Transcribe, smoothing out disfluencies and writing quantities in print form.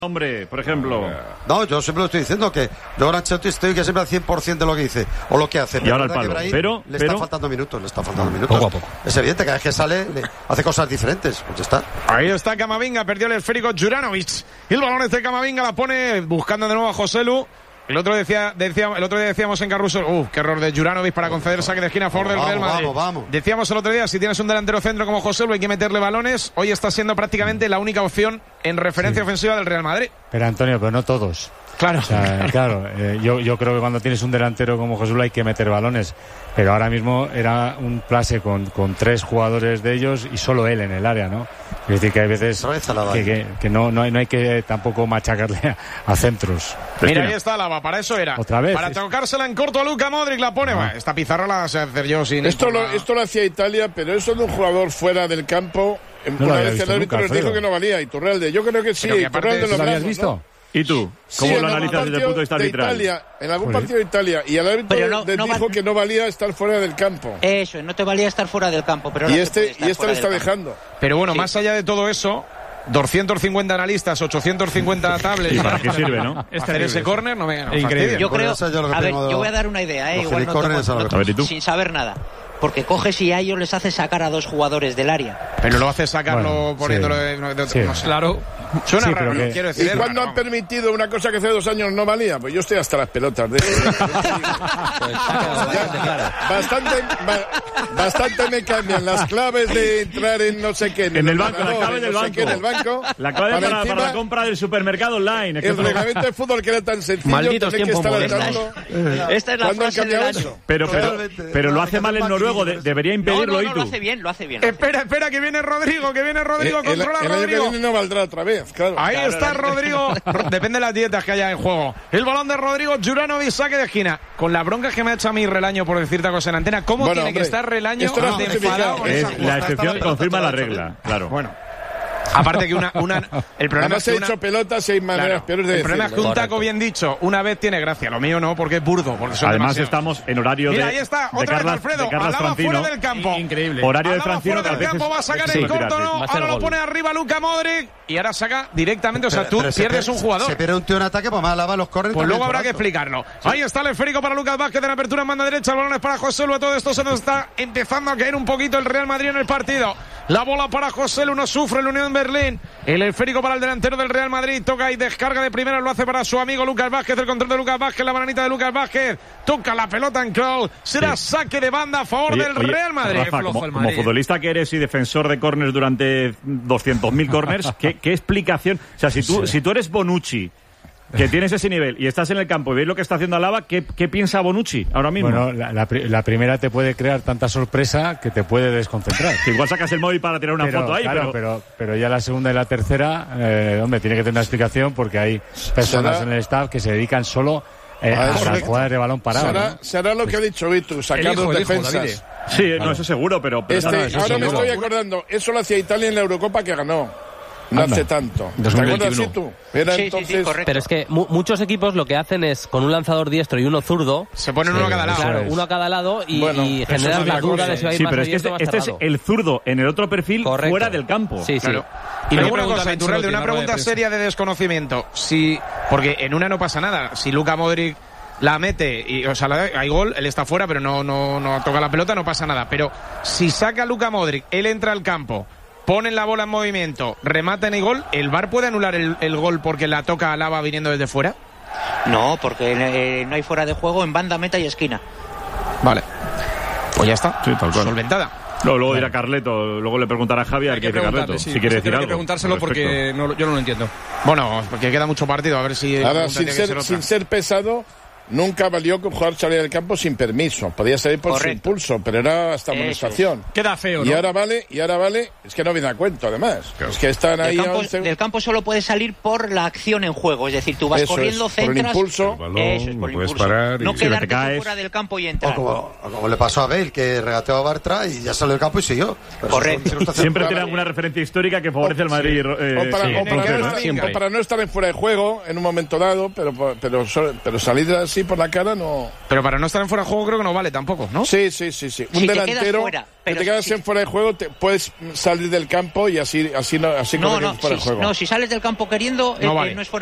Hombre, por ejemplo. No, yo siempre lo estoy diciendo, que luego Ancelotti estoy que siempre al 100% de lo que dice o lo que hace. Y ahora el palo. Pero le está faltando minutos. Poco a poco. Es evidente, cada vez que sale hace cosas diferentes. Pues ya está. Ahí está Camavinga, perdió el esférico Juranovic. Y el balón de Camavinga la pone buscando de nuevo a Joselu. El otro día decíamos en Carrusel, qué error de Juranovic para conceder saque de esquina a favor del Real Madrid. Vamos. Decíamos el otro día, si tienes un delantero centro como Joselu hay que meterle balones. Hoy está siendo prácticamente la única opción en referencia ofensiva del Real Madrid. Pero Antonio, pero no todos. Claro. O sea, yo creo que cuando tienes un delantero como Joselu hay que meter balones. Pero ahora mismo era un clase con 3 jugadores de ellos y solo él en el área, ¿no? Es decir, que hay veces que no hay que tampoco machacarle a centros. Mira, ahí está Alaba, para eso era. Otra vez. Para tocársela en corto a Luka Modric, la pone. Esta pizarra la sé hacer yo sin... Esto lo hacía Italia, pero eso de un jugador fuera del campo, una vez el árbitro les dijo que no valía. Iturralde, yo creo que sí. Iturralde ¿Lo habías visto? ¿no? ¿Y tú? ¿Cómo lo analizas desde el punto de vista arbitral? En algún partido de Italia, y el árbitro dijo que no valía estar fuera del campo. Eso, no te valía estar fuera del campo. Pero y este lo está dejando. Pero bueno, más allá de todo eso, 250 analistas, 850 tablets. ¿Y para qué sirve, no? Hacer ese córner no me... Increíble. Yo creo... A ver, yo voy a dar una idea, igual sin saber nada. Porque coges y a ellos les hace sacar a 2 jugadores del área. Pero lo hace sacarlo poniéndolo claro. Suena raro, quiero decir. ¿Y cuándo han permitido una cosa que hace 2 años no valía? Pues yo estoy hasta las pelotas de eso. Bastante me cambian las claves de entrar en no sé qué. En el banco, la clave del banco. La clave para la compra del supermercado online. El reglamento de fútbol que era tan sencillo. Malditos tiempos modernos. Esta es la frase del año. Pero lo hace mal el noruego. Debería impedirlo. No, lo hace bien. Espera, que viene Rodrigo, controla el año que viene no valdrá otra vez, claro. Ahí está Rodrigo, depende de las dietas que haya en juego. El balón de Rodrigo, Juranovic, saque de esquina. Con la bronca que me ha hecho a mí Relaño por decirte cosa en antena, ¿cómo tiene que estar Relaño de enfadado con esa jugada? La excepción confirma la regla, claro. Bueno. Aparte que el problema es que hecho pelotas y hay maneras peores de decirlo. El problema es que un taco bien dicho una vez tiene gracia, lo mío no, porque es burdo. Porque además estamos en horario Mira, ahí está, otra vez Alfredo, Alaba fuera del campo. Increíble. Horario de Francino. Fuera del campo, va a sacar el corto, no, ahora lo pone arriba Luka Modric y ahora saca directamente, o sea, tú pierdes un jugador. Se pierde un tío en ataque, pues más Alaba los corre. Pues luego habrá que explicarlo. Ahí está el esférico para Lucas Vázquez en apertura en banda derecha, el balón es para Joselu, todo esto se nos está empezando a caer un poquito el Real Madrid en el partido. La bola para Joselu, no sufre el Unión Berlín. El esférico para el delantero del Real Madrid. Toca y descarga de primera. Lo hace para su amigo Lucas Vázquez. El control de Lucas Vázquez. La bananita de Lucas Vázquez. Toca la pelota en crawl. Será saque de banda a favor del Real Madrid. Rafa, como futbolista que eres y defensor de córners durante 200.000 córners, ¿qué explicación? O sea, si tú eres Bonucci, que tienes ese nivel y estás en el campo y veis lo que está haciendo Alaba, ¿qué piensa Bonucci ahora mismo? Bueno, la primera te puede crear tanta sorpresa que te puede desconcentrar. Que igual sacas el móvil para tirar una foto ahí, claro, pero ya la segunda y la tercera, hombre, tiene que tener una explicación porque hay personas en el staff que se dedican solo a las jugadas de balón parado. Será lo que ha dicho Vitu, sacar dos defensas. Sí, claro. No, eso seguro, pero ahora me estoy acordando, eso lo hacía Italia en la Eurocopa que ganó. No hace tanto. 2021. ¿Tú? Era sí, entonces... sí, correcto. Pero es que muchos equipos lo que hacen es, con un lanzador diestro y uno zurdo, se ponen uno a cada lado. Claro, uno a cada lado y generan la duda de si va a ir más abierto o más este es el zurdo en el otro perfil, correcto, fuera del campo. Sí, claro. Y luego una cosa, Iturralde, una pregunta seria de desconocimiento. Porque en una no pasa nada. Si Luka Modric la mete, hay gol, él está fuera, pero no toca la pelota, no pasa nada. Pero si saca a Luka Modric, él entra al campo, ponen la bola en movimiento, rematan y gol, ¿el VAR puede anular el gol porque la toca Alaba viniendo desde fuera? No, porque no hay fuera de juego en banda, meta y esquina. Vale. Pues ya está. Sí, tal cual. Solventada. Luego dirá Carleto, lugo le preguntará a Javier qué dice Carleto, si quiere decir algo. Hay que preguntárselo porque yo no lo entiendo. Bueno, porque queda mucho partido, a ver si... Ahora, sin ser pesado... Nunca valió que un jugador saliera del campo sin permiso. Podía salir por su impulso, pero era hasta amonestación. Queda feo, ¿no? Y ahora vale, es que no viene a cuento, además. Claro. Es que están ahí del campo solo puede salir por la acción en juego. Es decir, tú vas corriendo, centras... Por el impulso. Por el impulso. Parar no quedarte fuera del campo y entrar. Como le pasó a Bale, que regateó a Bartra y ya salió del campo y siguió. Correcto. Siempre tiene alguna referencia histórica que favorece al Madrid. O para no estar en fuera de juego en un momento dado, pero salidas así por la cara no. Pero para no estar en fuera de juego creo que no vale tampoco, ¿no? Sí. Un delantero que te quedas en fuera de juego, puedes salir del campo y así no quedas fuera de juego. No, si sales del campo queriendo, no es fuera.